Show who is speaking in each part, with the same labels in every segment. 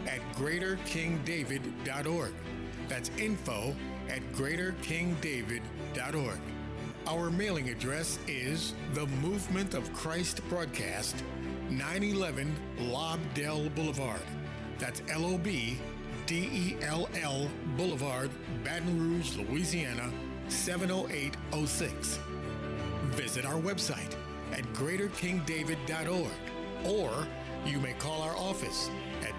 Speaker 1: at greaterkingdavid.org. That's info at greaterkingdavid.org. Our mailing address is The Movement of Christ Broadcast, 911 Lobdell Boulevard. That's LOBDELL Boulevard, Baton Rouge, Louisiana, 70806. Visit our website at greaterkingdavid.org, or you may call our office at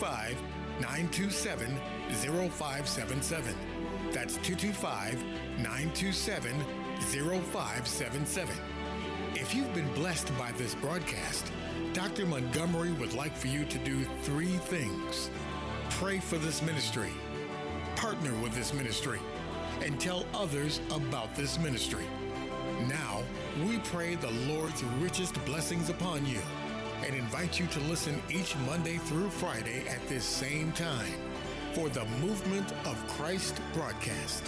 Speaker 1: 225-927-0577. That's 225-927-0577. If you've been blessed by this broadcast, Dr. Montgomery would like for you to do 3 things. Pray for this ministry, partner with this ministry, and tell others about this ministry. Now, we pray the Lord's richest blessings upon you and invite you to listen each Monday through Friday at this same time for the Movement of Christ broadcast.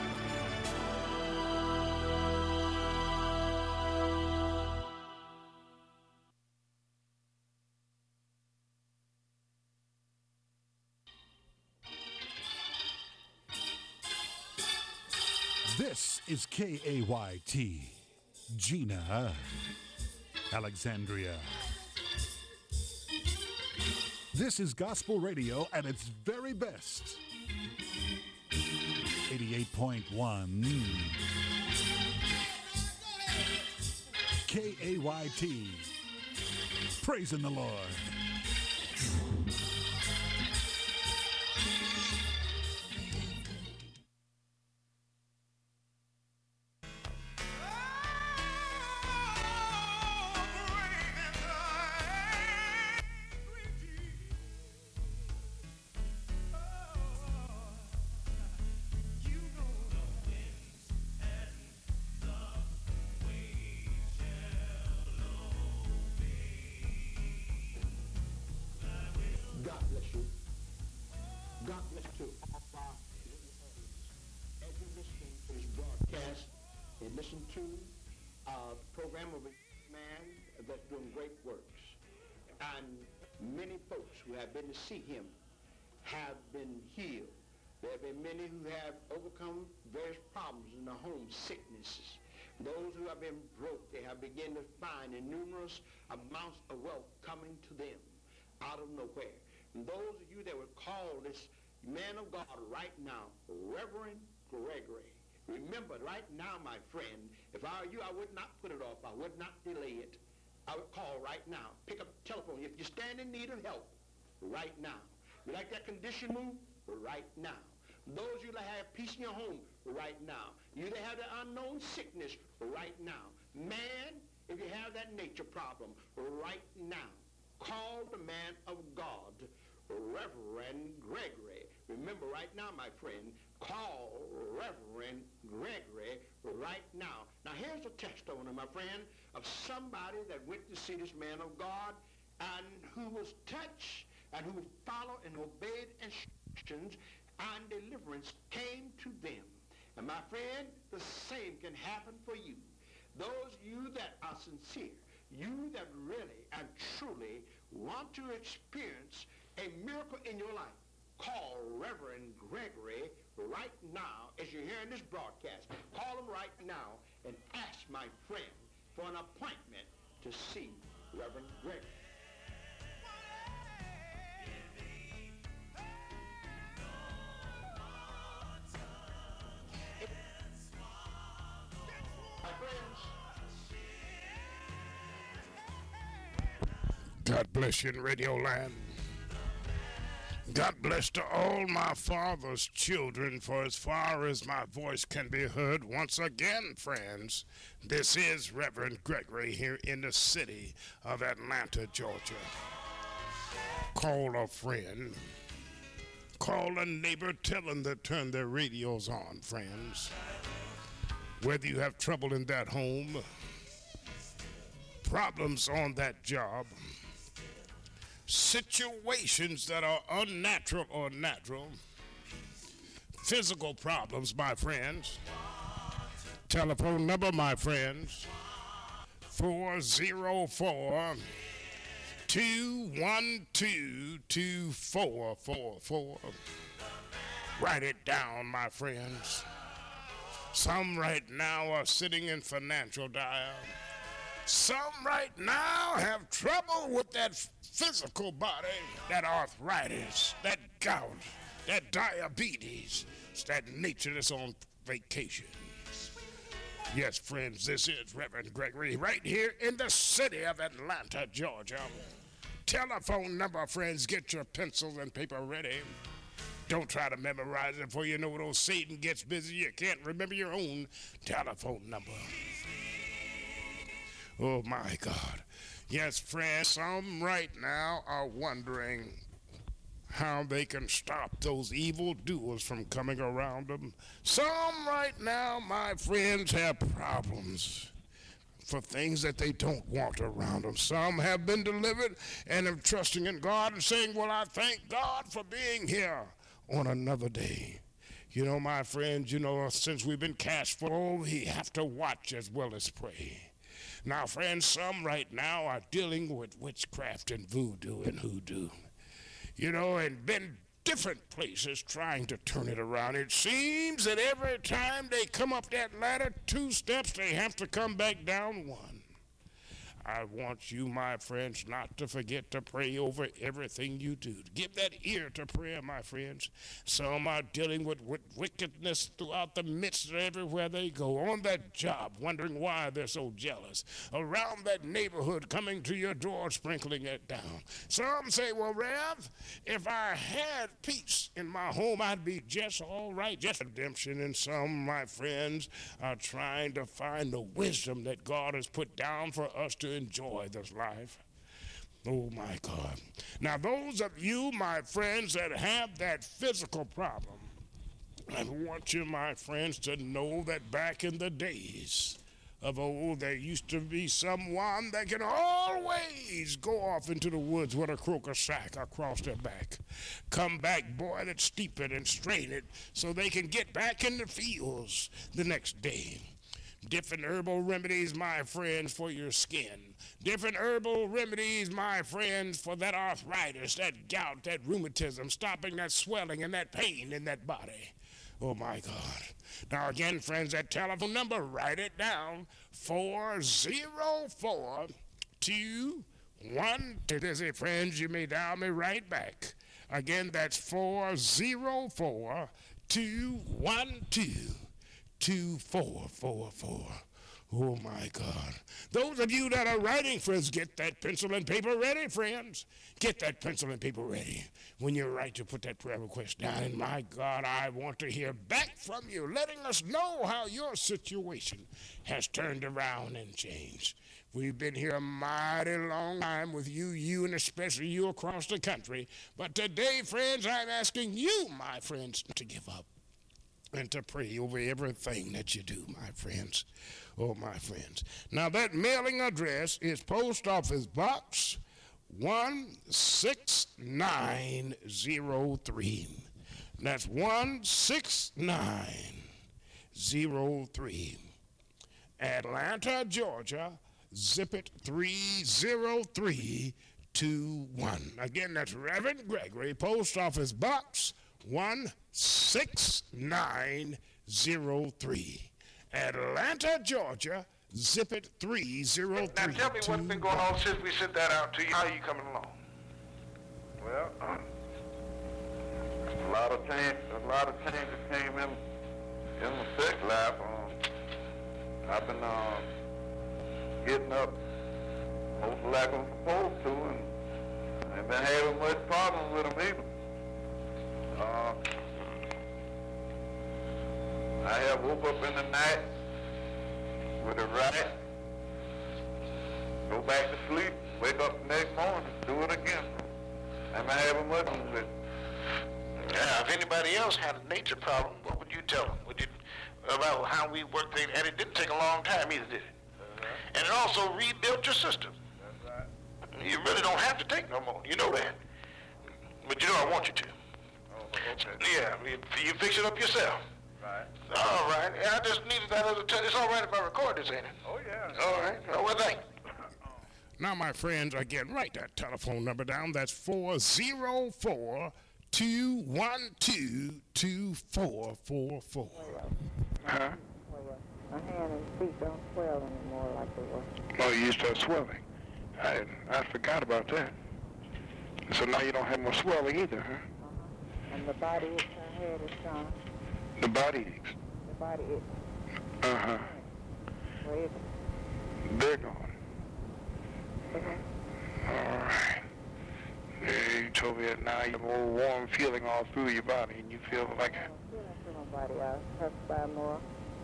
Speaker 2: This is KAYT, Gina, Alexandria. This is gospel radio at its very best. 88.1 KAYT. Praising the Lord.
Speaker 3: Listen to the program of a man that's doing great works. And many folks who have been to see him have been healed. There have been many who have overcome various problems in their home, sicknesses. Those who have been broke, they have begun to find numerous amounts of wealth coming to them out of nowhere. And those of you that would call this man of God right now, Reverend Gregory, remember, right now, my friend, if I were you, I would not put it off. I would not delay it. I would call right now. Pick up the telephone. If you stand in need of help, right now. You like that condition move? Right now. Those of you that have peace in your home, right now. You that have the unknown sickness, right now. Man, if you have that nature problem, right now. Call the man of God, Reverend Gregory. Remember, right now, my friend, call Reverend Gregory right now. Now, here's a testimony, my friend, of somebody that went to see this man of God and who was touched and who followed and obeyed instructions, and deliverance came to them. And, my friend, the same can happen for you. Those of you that are sincere, you that really and truly want to experience a miracle in your life, call Reverend Gregory right now as you're hearing this broadcast. Call him right now and ask my friend for an appointment to see Reverend Gregory. My friends,
Speaker 4: God bless you in Radio Land. God bless to all my father's children, for as far as my voice can be heard once again, friends, this is Reverend Gregory here in the city of Atlanta, Georgia. Call a friend. Call a neighbor. Tell them to turn their radios on, friends. Whether you have trouble in that home, problems on that job, situations that are unnatural or natural, physical problems, my friends. Telephone number, my friends, 404-287-8255. 212-2444. Write it down, my friends. Some right now are sitting in financial dire. Some right now have trouble with that physical body, that arthritis, that gout, that diabetes. It's that nature that's on vacation. Yes, friends, this is Reverend Gregory right here in the city of Atlanta, Georgia. Telephone number, friends, get your pencils and paper ready. Don't try to memorize it, for you know when old Satan gets busy, you can't remember your own telephone number. Oh, my God. Yes, friends, some right now are wondering how they can stop those evil doers from coming around them. Some right now, my friends, have problems for things that they don't want around them. Some have been delivered and are trusting in God and saying, well, I thank God for being here on another day. You know, my friends, you know, since we've been cast full, we have to watch as well as pray. Now, friends, some right now are dealing with witchcraft and voodoo and hoodoo. You know, and been different places trying to turn it around. It seems that every time they come up that ladder 2 steps, they have to come back down 1. I want you, my friends, not to forget to pray over everything you do. Give that ear to prayer, my friends. Some are dealing with wickedness throughout the midst of everywhere they go. On that job, wondering why they're so jealous. Around that neighborhood, coming to your door, sprinkling it down. Some say, well, Rev, if I had peace in my home, I'd be just all right, just redemption. And some, my friends, are trying to find the wisdom that God has put down for us to enjoy this life. Oh, my God. Now, those of you, my friends, that have that physical problem, I want you, my friends, to know that back in the days of old, there used to be someone that can always go off into the woods with a croaker sack across their back. Come back, boil it, steep it, and strain it so they can get back in the fields the next day. Different herbal remedies, my friends, for your skin. Different herbal remedies, my friends, for that arthritis, that gout, that rheumatism, stopping that swelling and that pain in that body. Oh, my God. Now, again, friends, that telephone number, write it down, 404-212. Busy friends, you may dial me right back. Again, that's 404-212. 2444. Oh, my God. Those of you that are writing, friends, get that pencil and paper ready, friends. Get that pencil and paper ready. When you write, you put that prayer request down. And, my God, I want to hear back from you, letting us know how your situation has turned around and changed. We've been here a mighty long time with you and especially you across the country. But today, friends, I'm asking you, my friends, to give up and to pray over everything that you do, my friends. Oh, my friends. Now, that mailing address is Post Office Box 16903. That's 16903. Atlanta, Georgia, zip it 30321. Again, that's Reverend Gregory, Post Office Box 16903. Atlanta, Georgia, zip it 303.
Speaker 5: Now tell me what's been going on since we sent that out to you. How are you coming along?
Speaker 6: Well, a lot of changes came in my sex life. I've been getting up most like I'm supposed to, and I ain't been having much problem with them either. I have woke up in the night with a right, go back to sleep, wake up the next morning, do it again. I ain't been having much with it.
Speaker 5: Yeah, if anybody else had a nature problem, what would you tell them? About how we worked things, and it didn't take a long time either, did it? And it also rebuilt your system.
Speaker 6: That's right.
Speaker 5: You really don't have to take no more. You know that. But you know I want you to.
Speaker 6: Oh, okay.
Speaker 5: Yeah, you fix it up yourself.
Speaker 6: Right.
Speaker 5: All right. I just needed that other touch. It's all right if I record this, ain't it?
Speaker 6: Oh, yeah.
Speaker 5: All right. Oh, well, thank you.
Speaker 4: Now, my friends, again, write that telephone number down. That's 404-212-2444.
Speaker 6: Huh?
Speaker 7: My hand and feet don't swell anymore like they were.
Speaker 6: Oh, you used to have swelling. I forgot about that. So now you don't have more swelling either, huh?
Speaker 7: And the body aches, her head is gone.
Speaker 6: The body aches.
Speaker 7: The body aches.
Speaker 6: Uh-huh.
Speaker 7: Where is it?
Speaker 6: They're gone.
Speaker 7: Okay.
Speaker 6: All right. Yeah, you told me that now you have a little warm feeling all through your body, and you feel like
Speaker 7: I don't feel it through my body. I was touched by more.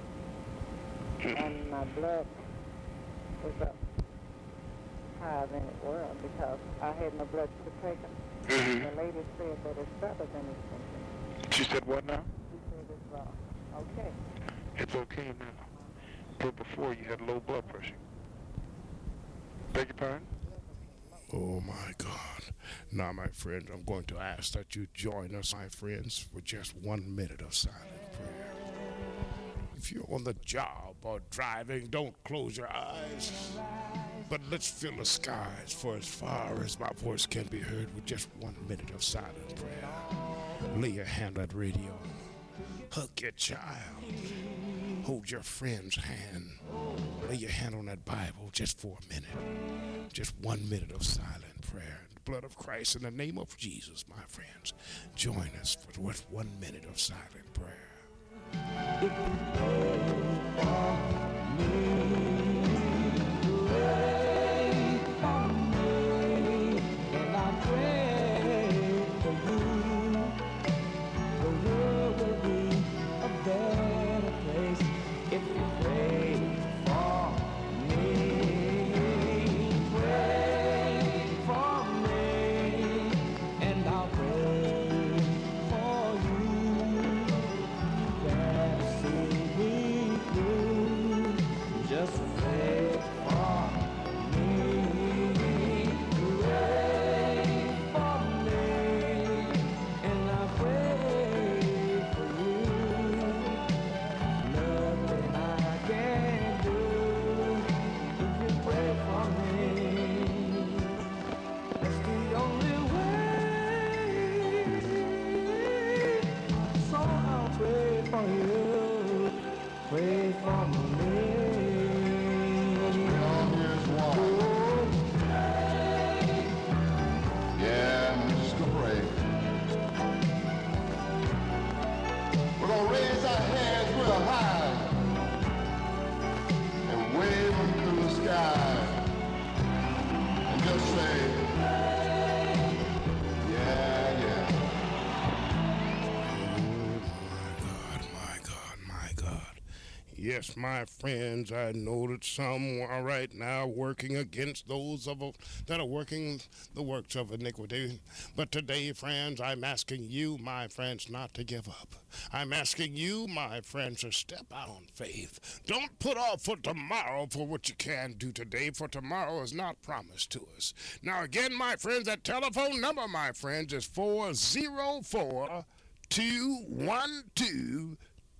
Speaker 7: And my blood was up higher than it was because I had no blood sugar taken.
Speaker 6: Mm-hmm.
Speaker 7: The lady said that it's better than it's been.
Speaker 6: She said what now?
Speaker 7: She said it's okay.
Speaker 6: It's okay now. But before you had low blood pressure. Beg your pardon?
Speaker 4: Oh, my God. Now, my friends, I'm going to ask that you join us, my friends, for just 1 minute of silent prayer. If you're on the job or driving, don't close your eyes. But let's fill the skies for as far as my voice can be heard with just 1 minute of silent prayer. Lay your hand on radio. Hug your child. Hold your friend's hand. Lay your hand on that Bible just for a minute. Just 1 minute of silent prayer. The blood of Christ in the name of Jesus, my friends. Join us for 1 minute of silent prayer.
Speaker 8: If you pray for me, and I pray for you, the world will be a better place. If you pray for me, and I'll pray for you. Just pray for me, and I pray for you. Nothing I can do if you pray for me. That's the only way. So I'll pray for you. Pray for me.
Speaker 9: Yeah, we're just gonna pray. We're gonna raise our hands real high and wave them through the sky and just say, yeah, yeah.
Speaker 4: Yes, my friends, I know that some are right now working against those that are working the works of iniquity. But today, friends, I'm asking you, my friends, not to give up. I'm asking you, my friends, to step out on faith. Don't put off for tomorrow for what you can do today, for tomorrow is not promised to us. Now, again, my friends, that telephone number, my friends, is 404-212-2444.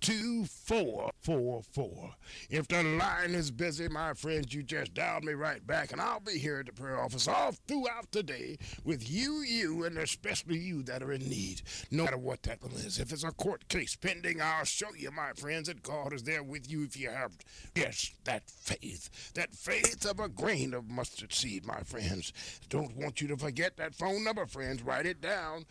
Speaker 4: If the line is busy, my friends, you just dial me right back, and I'll be here at the prayer office all throughout the day with you, and especially you that are in need, no matter what that one is. If it's a court case pending, I'll show you, my friends, that God is there with you if you have, yes, that faith of a grain of mustard seed, my friends. Don't want you to forget that phone number, friends. Write it down,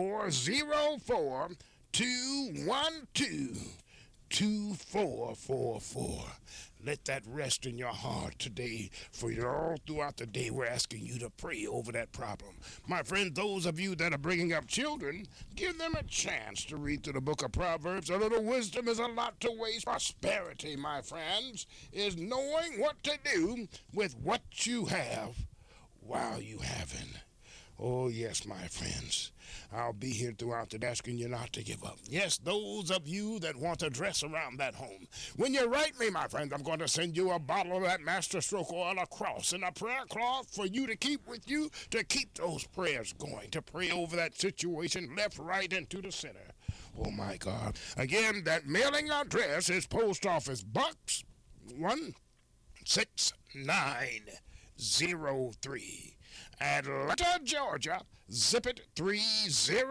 Speaker 4: 404-212-2444. Let that rest in your heart today, for all throughout the day we're asking you to pray over that problem. My friend, those of you that are bringing up children, give them a chance to read through the book of Proverbs. A little wisdom is a lot to waste. Prosperity, my friends, is knowing what to do with what you have while you haven't. Oh, yes, my friends. I'll be here throughout the day asking you not to give up. Yes, those of you that want to dress around that home. When you write me, my friends, I'm going to send you a bottle of that Master Stroke Oil, a cross, and a prayer cloth for you to keep with you to keep those prayers going, to pray over that situation left, right, and to the center. Oh, my God. Again, that mailing address is Post Office Box 169. 303. Atlanta, Georgia, zip it 30.